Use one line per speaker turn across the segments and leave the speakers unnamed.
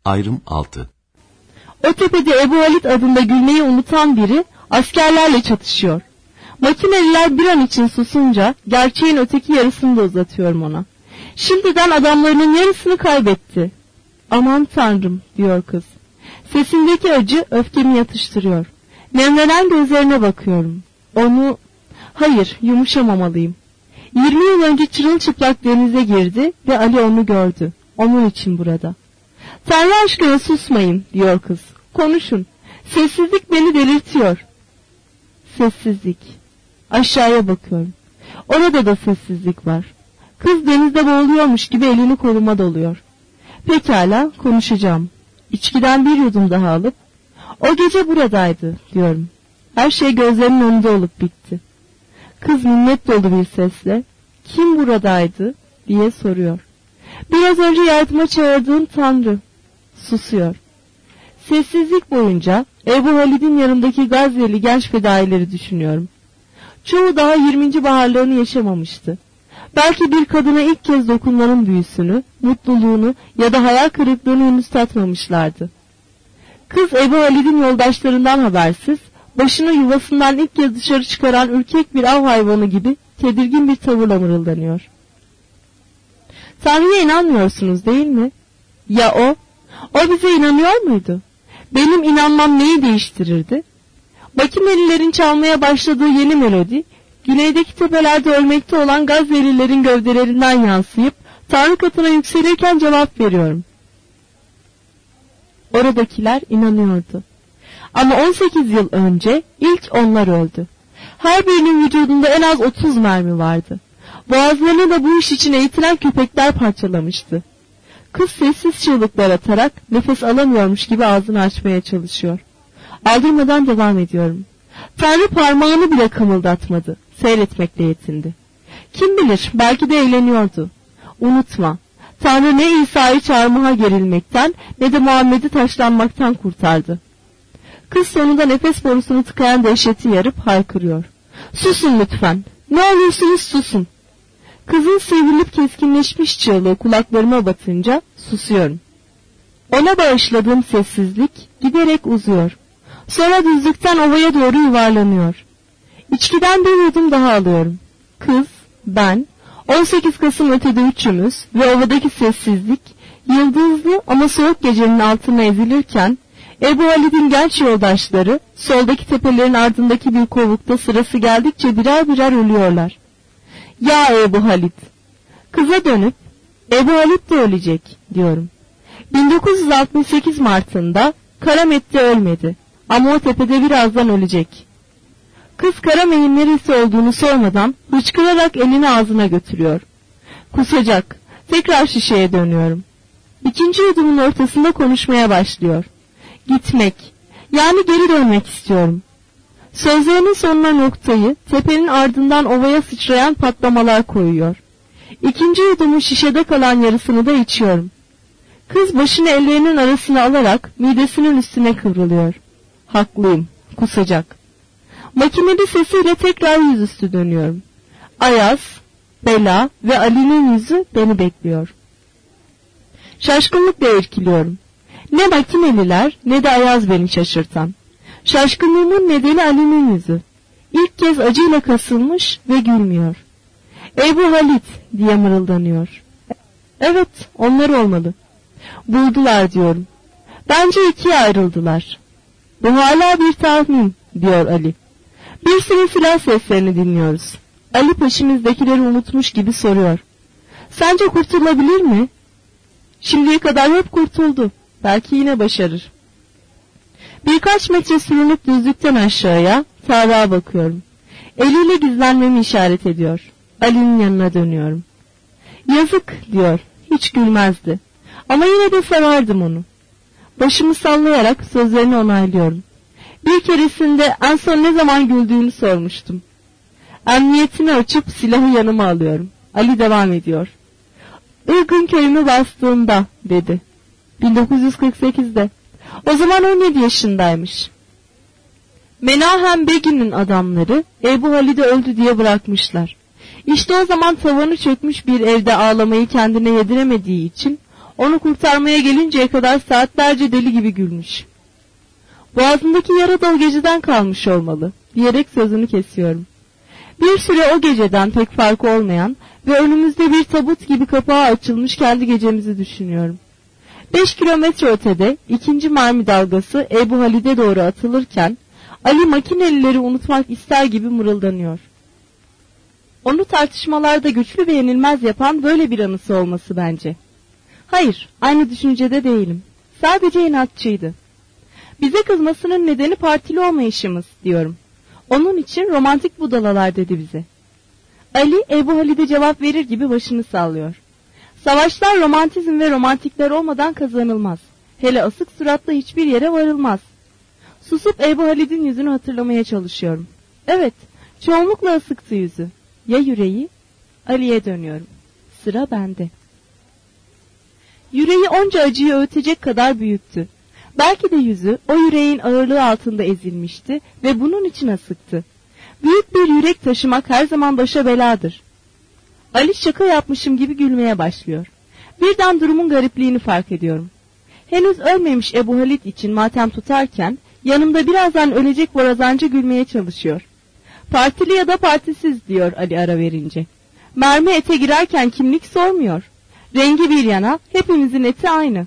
Ayrım 6.
O tepede Ebu Halit adında gülmeyi unutan biri askerlerle çatışıyor. Makineliler bir an için susunca gerçeğin öteki yarısını da uzatıyorum ona. Şimdiden adamlarının yarısını kaybetti. Aman tanrım diyor kız. Sesindeki acı öfkemi yatıştırıyor. Nemlenen gözlerine bakıyorum. Onu... Hayır, yumuşamamalıyım. 20 yıl önce çırılçıplak denize girdi ve Ali onu gördü. Onun için burada. Tanrı aşkına susmayın diyor kız. Konuşun. Sessizlik beni delirtiyor. Sessizlik. Aşağıya bakıyorum. Orada da sessizlik var. Kız denizde boğuluyormuş gibi elini koluma doluyor. Pekala, konuşacağım. İçkiden bir yudum daha alıp, o gece buradaydı diyorum. Her şey gözlerinin önünde olup bitti. Kız minnet dolu bir sesle, kim buradaydı diye soruyor. Biraz önce yardıma çağırdığım Tanrı. Susuyor. Sessizlik boyunca Ebu Halid'in yanındaki Gazze'li genç fedaileri düşünüyorum. Çoğu daha 20. baharlarını yaşamamıştı. Belki bir kadına ilk kez dokunmanın büyüsünü, mutluluğunu ya da hayal kırıklığını henüz tatmamışlardı. Kız Ebu Halid'in yoldaşlarından habersiz, başını yuvasından ilk kez dışarı çıkaran ürkek bir av hayvanı gibi tedirgin bir tavırla mırıldanıyor. Tanrı'ya inanmıyorsunuz değil mi? Ya o? O bize inanıyor muydu? Benim inanmam neyi değiştirirdi? Bakimelilerin çalmaya başladığı yeni melodi, güneydeki tepelerde ölmekte olan Gazze'lilerin gövdelerinden yansıyıp Tanrı katına yükselirken cevap veriyorum. Oradakiler inanıyordu. Ama 18 yıl önce ilk onlar öldü. Her birinin vücudunda en az 30 mermi vardı. Boğazlarını da bu iş için eğitilen köpekler parçalamıştı. Kız sessiz çığlıklar atarak nefes alamıyormuş gibi ağzını açmaya çalışıyor. Aldırmadan devam ediyorum. Tanrı parmağını bile kımıldatmadı. Seyretmekle yetindi. Kim bilir, belki de eğleniyordu. Unutma, Tanrı ne İsa'yı çarmıha gerilmekten ne de Muhammed'i taşlanmaktan kurtardı. Kız sonunda nefes borusunu tıkayan dehşeti yarıp haykırıyor. Susun lütfen. Ne olursunuz susun. Kızın sivrilip keskinleşmiş çığlığı kulaklarıma batınca susuyorum. Ona bağışladığım sessizlik giderek uzuyor. Sonra düzlükten ovaya doğru yuvarlanıyor. İçkiden bir yudum daha alıyorum. Kız, ben, 18 Kasım ötede üçümüz ve ovadaki sessizlik, yıldızlı ama soğuk gecenin altına ezilirken, Ebu Halid'in genç yoldaşları, soldaki tepelerin ardındaki bir kovukta sırası geldikçe birer birer ölüyorlar. Ya Ebu Halid! Kıza dönüp, Ebu Halid de ölecek, diyorum. 1968 Mart'ında Karamet'te ölmedi ama o tepede birazdan ölecek. Kız Karamet'in neresi olduğunu sormadan hıçkırarak elini ağzına götürüyor. Kusacak. Tekrar şişeye dönüyorum. İkinci yudumun ortasında konuşmaya başlıyor. Gitmek, yani geri dönmek istiyorum. Sözlerinin sonuna noktayı tepenin ardından ovaya sıçrayan patlamalar koyuyor. İkinci yudumun şişede kalan yarısını da içiyorum. Kız başını ellerinin arasına alarak midesinin üstüne kıvrılıyor. Haklıyım, kusacak. Makineli sesiyle tekrar yüzüstü dönüyorum. Ayaz, Bela ve Ali'nin yüzü beni bekliyor. Şaşkınlıkla irkiliyorum. Ne makineliler ne de Ayaz beni şaşırtan. Şaşkınlığımın nedeni Ali'nin yüzü. İlk kez acıyla kasılmış ve gülmüyor. Ebu Halit diye mırıldanıyor. Evet, onlar olmalı. Buldular diyorum. Bence ikiye ayrıldılar. Bu hala bir tahmin diyor Ali. Bir sürü silah seslerini dinliyoruz. Ali peşimizdekileri unutmuş gibi soruyor. Sence kurtulabilir mi? Şimdiye kadar hep kurtuldu. Belki yine başarır. Birkaç metre sürünüp düzlükten aşağıya Tarık'a bakıyorum. Eliyle gizlenmemi işaret ediyor. Ali'nin yanına dönüyorum. Yazık diyor. Hiç gülmezdi. Ama yine de severdim onu. Başımı sallayarak sözlerini onaylıyorum. Bir keresinde en son ne zaman güldüğünü sormuştum. Emniyetini açıp silahı yanıma alıyorum. Ali devam ediyor. Irgın köyümü bastığında dedi. 1948'de. O zaman 17 yaşındaymış. Menahem Begin'in adamları Ebu Halid'i öldü diye bırakmışlar. İşte o zaman tavanı çökmüş bir evde ağlamayı kendine yediremediği için Onu kurtarmaya gelinceye kadar saatlerce deli gibi gülmüş. Boğazındaki yara da o geceden kalmış olmalı diyerek sözünü kesiyorum. Bir süre o geceden pek farkı olmayan ve önümüzde bir tabut gibi kapağı açılmış kendi gecemizi düşünüyorum. 5 kilometre ötede ikinci mermi dalgası Ebu Halid'e doğru atılırken Ali makinelileri unutmak ister gibi mırıldanıyor. Onu tartışmalarda güçlü ve yenilmez yapan böyle bir anısı olması bence. Hayır, aynı düşüncede değilim. Sadece inatçıydı. Bize kızmasının nedeni partili olmayışımız diyorum. Onun için romantik budalalar dedi bize. Ali Ebu Halid'e cevap verir gibi başını sallıyor. Savaşlar romantizm ve romantikler olmadan kazanılmaz. Hele asık suratla hiçbir yere varılmaz. Susup Ebu Halid'in yüzünü hatırlamaya çalışıyorum. Evet, çoğunlukla asıktı yüzü. Ya yüreği? Ali'ye dönüyorum. Sıra bende. Yüreği onca acıyı öğütecek kadar büyüktü. Belki de yüzü o yüreğin ağırlığı altında ezilmişti ve bunun için asıktı. Büyük bir yürek taşımak her zaman başa beladır. Ali şaka yapmışım gibi gülmeye başlıyor. Birden durumun garipliğini fark ediyorum. Henüz ölmemiş Ebu Halid için matem tutarken yanımda birazdan ölecek borazancı gülmeye çalışıyor. Partili ya da partisiz diyor Ali ara verince. Mermi ete girerken kimlik sormuyor. Rengi bir yana hepimizin eti aynı.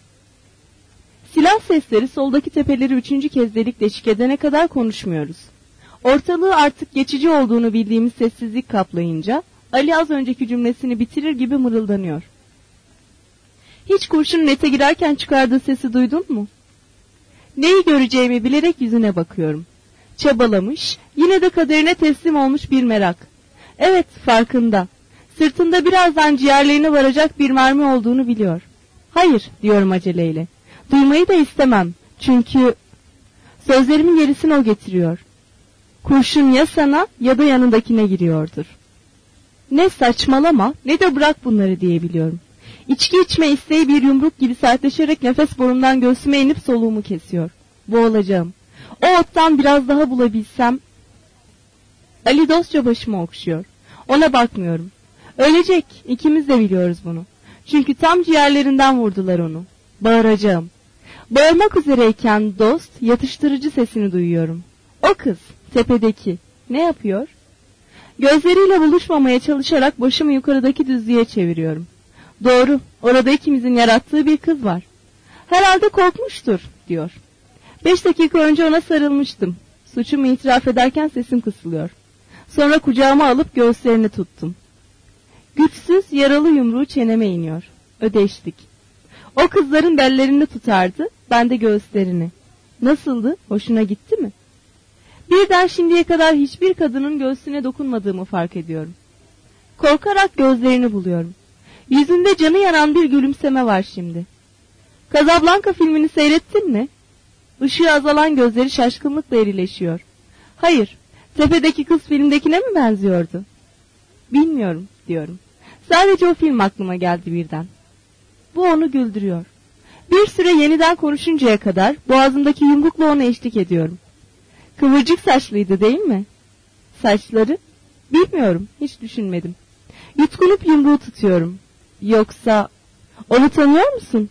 Silah sesleri soldaki tepeleri 3. kez delik deşik edene kadar konuşmuyoruz. Ortalığı artık geçici olduğunu bildiğimiz sessizlik kaplayınca Ali az önceki cümlesini bitirir gibi mırıldanıyor. Hiç kurşunun ete girerken çıkardığı sesi duydun mu? Neyi göreceğimi bilerek yüzüne bakıyorum. Çabalamış, yine de kaderine teslim olmuş bir merak. Evet, farkında. Sırtında birazdan ciğerlerine varacak bir mermi olduğunu biliyor. Hayır, diyorum aceleyle. Duymayı da istemem. Çünkü sözlerimin gerisini o getiriyor. Kurşun ya sana ya da yanındakine giriyordur. Ne saçmalama ne de bırak bunları diyebiliyorum. İçki içme isteği bir yumruk gibi sertleşerek nefes borumdan göğsüme inip soluğumu kesiyor. Boğulacağım. O ottan biraz daha bulabilsem. Ali dostça başımı okşuyor. Ona bakmıyorum. Ölecek. İkimiz de biliyoruz bunu. Çünkü tam ciğerlerinden vurdular onu. Bağıracağım. Bağırmak üzereyken dost yatıştırıcı sesini duyuyorum. O kız tepedeki ne yapıyor? Gözleriyle buluşmamaya çalışarak başımı yukarıdaki düzlüğe çeviriyorum. Doğru, orada ikimizin yarattığı bir kız var. Herhalde korkmuştur, diyor. 5 dakika önce ona sarılmıştım. Suçumu itiraf ederken sesim kısılıyor. Sonra kucağıma alıp göğüslerini tuttum. Güçsüz, yaralı yumruğu çeneme iniyor. Ödeştik. O kızların bellerini tutardı, ben de göğüslerini. Nasıldı, hoşuna gitti mi? Birden şimdiye kadar hiçbir kadının göğsüne dokunmadığımı fark ediyorum. Korkarak gözlerini buluyorum. Yüzünde canı yanan bir gülümseme var şimdi. Casablanca filmini seyrettin mi? Işığı azalan gözleri şaşkınlıkla erileşiyor. Hayır, tepedeki kız filmdekine mi benziyordu? Bilmiyorum, diyorum. Sadece o film aklıma geldi birden. Bu onu güldürüyor. Bir süre yeniden konuşuncaya kadar boğazımdaki yumrukla ona eşlik ediyorum. Kıvırcık saçlıydı değil mi? Saçları? Bilmiyorum, hiç düşünmedim. Yutkunup yumruğu tutuyorum. Yoksa onu tanıyor musun?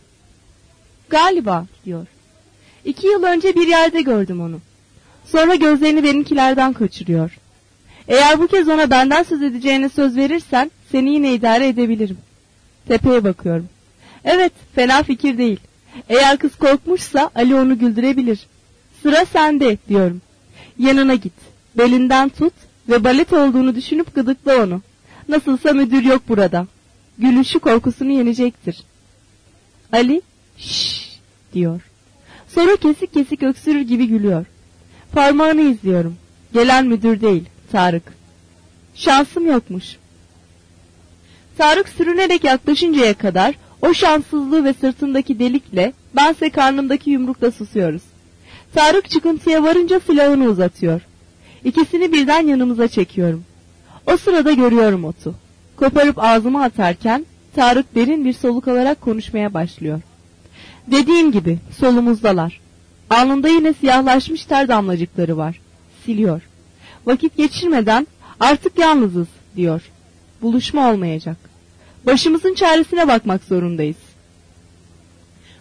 Galiba, diyor. 2 yıl önce bir yerde gördüm onu. Sonra gözlerini benimkilerden kaçırıyor. Eğer bu kez ona benden söz edeceğine söz verirsen seni yine idare edebilirim. Tepeye bakıyorum. Evet, fena fikir değil. Eğer kız korkmuşsa Ali onu güldürebilir. Sıra sende, diyorum. Yanına git, belinden tut ve balet olduğunu düşünüp gıdıkla onu. Nasılsa müdür yok burada. Gülüşü korkusunu yenecektir. Ali, şşş, diyor. Sonra kesik kesik öksürür gibi gülüyor. Parmağını izliyorum. Gelen müdür değil, Tarık. Şansım yokmuş. Tarık sürünerek yaklaşıncaya kadar o şanssızlığı ve sırtındaki delikle, bense karnımdaki yumrukla susuyoruz. Tarık çıkıntıya varınca silahını uzatıyor. İkisini birden yanımıza çekiyorum. O sırada görüyorum otu. Koparıp ağzıma atarken Tarık derin bir soluk alarak konuşmaya başlıyor. Dediğim gibi solumuzdalar. Alnında yine siyahlaşmış ter damlacıkları var. Siliyor. Vakit geçirmeden artık yalnızız diyor. Buluşma olmayacak. Başımızın çaresine bakmak zorundayız.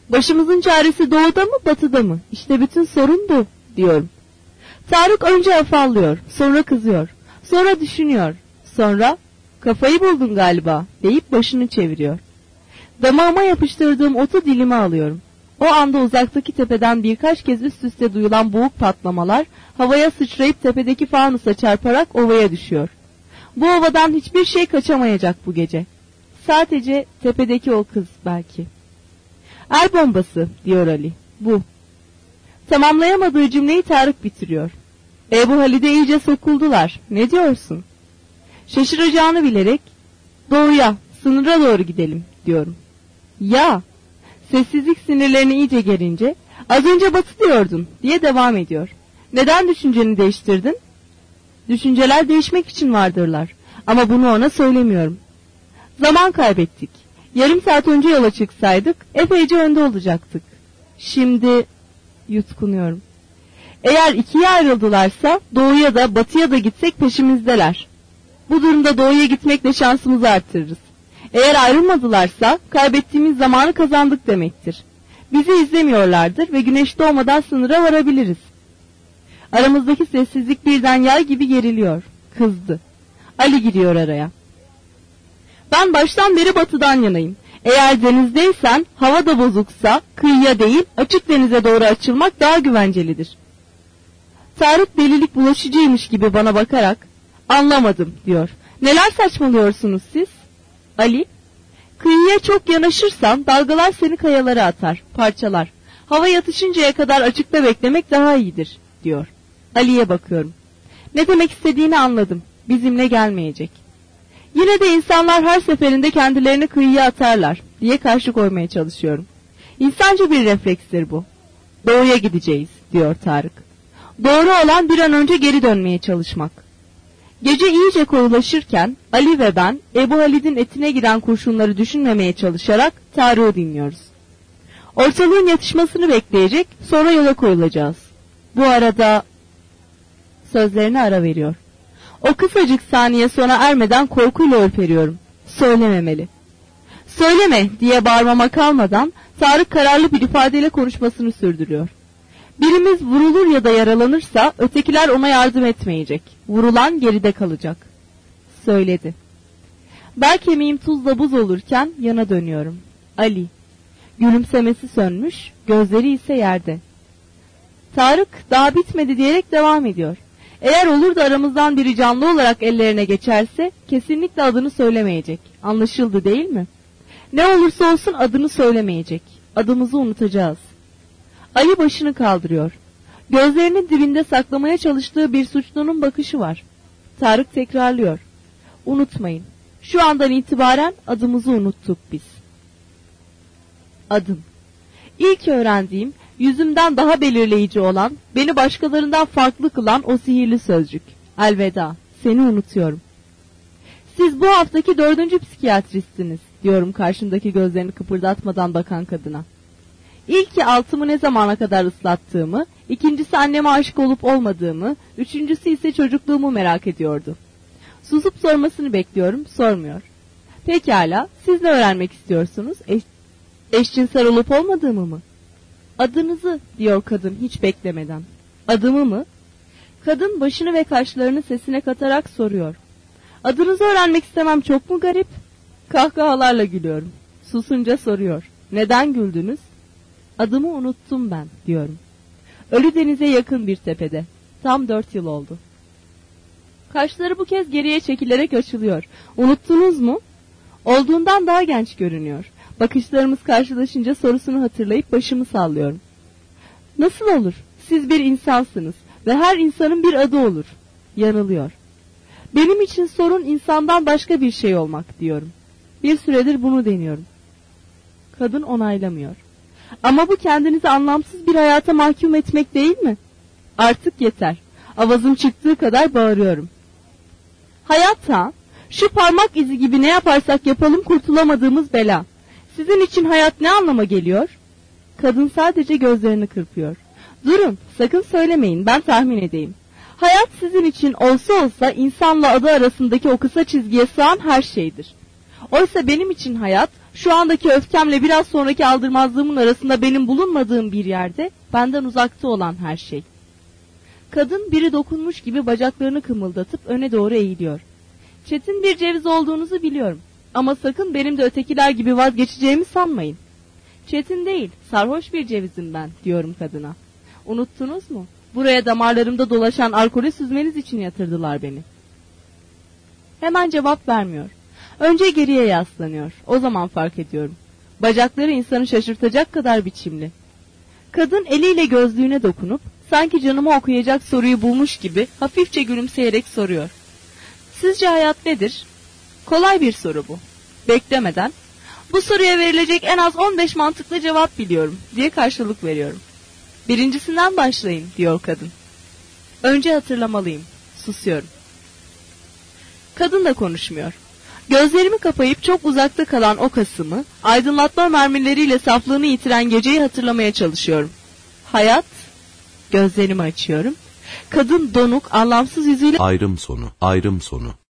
Başımızın çaresi doğuda mı batıda mı? İşte bütün sorun bu diyorum. Tarık önce afallıyor, sonra kızıyor, sonra düşünüyor, sonra kafayı buldun galiba deyip başını çeviriyor. Damağıma yapıştırdığım otu dilime alıyorum. O anda uzaktaki tepeden birkaç kez üst üste duyulan boğuk patlamalar havaya sıçrayıp tepedeki fanusa çarparak ovaya düşüyor. Bu ovadan hiçbir şey kaçamayacak bu gece. Sadece tepedeki o kız belki. El bombası diyor Ali. Bu. Tamamlayamadığı cümleyi Tarık bitiriyor. Ebu Halid'e iyice sokuldular. Ne diyorsun? Şaşıracağını bilerek doğuya, sınıra doğru gidelim diyorum. Ya, sessizlik sinirlerini iyice gerince az önce batı diyordun diye devam ediyor. Neden düşünceni değiştirdin? Düşünceler değişmek için vardırlar. Ama bunu ona söylemiyorum. Zaman kaybettik. Yarım saat önce yola çıksaydık epeyce önde olacaktık. Şimdi yutkunuyorum. Eğer ikiye ayrıldılarsa doğuya da batıya da gitsek peşimizdeler. Bu durumda doğuya gitmekle şansımızı artırırız. Eğer ayrılmadılarsa kaybettiğimiz zamanı kazandık demektir. Bizi izlemiyorlardır ve güneş doğmadan sınıra varabiliriz. Aramızdaki sessizlik birden yay gibi geriliyor. Kızdı. Ali giriyor araya. Ben baştan beri batıdan yanayım. Eğer denizdeysen, hava da bozuksa, kıyıya değil açık denize doğru açılmak daha güvencelidir. Tarık delilik bulaşıcıymış gibi bana bakarak, anlamadım diyor. Neler saçmalıyorsunuz siz? Ali, kıyıya çok yanaşırsan dalgalar seni kayalara atar, parçalar. Hava yatışıncaya kadar açıkta beklemek daha iyidir diyor. Ali'ye bakıyorum. Ne demek istediğini anladım. Bizimle gelmeyecek. Yine de insanlar her seferinde kendilerini kıyıya atarlar diye karşı koymaya çalışıyorum. İnsanca bir reflekstir bu. Doğuya gideceğiz diyor Tarık. Doğru olan bir an önce geri dönmeye çalışmak. Gece iyice koyulaşırken Ali ve ben Ebu Halid'in etine giren kurşunları düşünmemeye çalışarak Tarık'ı dinliyoruz. Ortalığın yatışmasını bekleyecek, sonra yola koyulacağız. Bu arada sözlerine ara veriyor. O kısacık saniye sona ermeden korkuyla ürperiyorum. Söylememeli. Söyleme diye bağırmama kalmadan Tarık kararlı bir ifadeyle konuşmasını sürdürüyor. Birimiz vurulur ya da yaralanırsa ötekiler ona yardım etmeyecek. Vurulan geride kalacak. Söyledi. Bel kemiğim tuzla buz olurken yana dönüyorum. Ali. Gülümsemesi sönmüş, gözleri ise yerde. Tarık daha bitmedi diyerek devam ediyor. Eğer olur da aramızdan biri canlı olarak ellerine geçerse kesinlikle adını söylemeyecek. Anlaşıldı değil mi? Ne olursa olsun adını söylemeyecek. Adımızı unutacağız. Ali başını kaldırıyor. Gözlerinin dibinde saklamaya çalıştığı bir suçlunun bakışı var. Tarık tekrarlıyor. Unutmayın. Şu andan itibaren adımızı unuttuk biz. Adım. İlk öğrendiğim, yüzümden daha belirleyici olan, beni başkalarından farklı kılan o sihirli sözcük. Elveda, seni unutuyorum. Siz bu haftaki 4. psikiyatristsiniz, diyorum karşımdaki gözlerini kıpırdatmadan bakan kadına. İlki altımı ne zamana kadar ıslattığımı, ikincisi anneme aşık olup olmadığımı, üçüncüsü ise çocukluğumu merak ediyordu. Susup sormasını bekliyorum, sormuyor. Pekala, siz ne öğrenmek istiyorsunuz? Eşcinsel olup olmadığımı mı? Adınızı, diyor kadın hiç beklemeden. Adımı mı? Kadın başını ve kaşlarını sesine katarak soruyor. Adınızı öğrenmek istemem, çok mu garip? Kahkahalarla gülüyorum. Susunca soruyor. Neden güldünüz? Adımı unuttum ben, diyorum. Ölü denize yakın bir tepede. Tam 4 yıl oldu. Kaşları bu kez geriye çekilerek açılıyor. Unuttunuz mu? Olduğundan daha genç görünüyor. Bakışlarımız karşılaşınca sorusunu hatırlayıp başımı sallıyorum. Nasıl olur? Siz bir insansınız ve her insanın bir adı olur. Yanılıyor. Benim için sorun insandan başka bir şey olmak, diyorum. Bir süredir bunu deniyorum. Kadın onaylamıyor. Ama bu kendinizi anlamsız bir hayata mahkum etmek değil mi? Artık yeter. Avazım çıktığı kadar bağırıyorum. Hayat ha? Şu parmak izi gibi ne yaparsak yapalım kurtulamadığımız bela. Sizin için hayat ne anlama geliyor? Kadın sadece gözlerini kırpıyor. Durun, sakın söylemeyin, ben tahmin edeyim. Hayat sizin için olsa olsa insanla adı arasındaki o kısa çizgiye sığan her şeydir. Oysa benim için hayat Şu andaki öfkemle biraz sonraki aldırmazlığımın arasında benim bulunmadığım bir yerde, benden uzakta olan her şey. Kadın biri dokunmuş gibi bacaklarını kımıldatıp öne doğru eğiliyor. Çetin bir ceviz olduğunuzu biliyorum. Ama sakın benim de ötekiler gibi vazgeçeceğimi sanmayın. Çetin değil, sarhoş bir cevizim ben, diyorum kadına. Unuttunuz mu? Buraya damarlarımda dolaşan alkolü süzmeniz için yatırdılar beni. Hemen cevap vermiyor. Önce geriye yaslanıyor. O zaman fark ediyorum. Bacakları insanı şaşırtacak kadar biçimli. Kadın eliyle gözlüğüne dokunup, sanki canımı okuyacak soruyu bulmuş gibi hafifçe gülümseyerek soruyor. Sizce hayat nedir? Kolay bir soru bu. Beklemeden, bu soruya verilecek en az 15 mantıklı cevap biliyorum diye karşılık veriyorum. Birincisinden başlayın, diyor kadın. Önce hatırlamalıyım. Susuyorum. Kadın da konuşmuyor. Gözlerimi kapayıp çok uzakta kalan o Kasım'ı, aydınlatma mermileriyle saflığını yitiren geceyi hatırlamaya çalışıyorum. Hayat, gözlerimi açıyorum. Kadın donuk, anlamsız yüzüyle
ayrım sonu.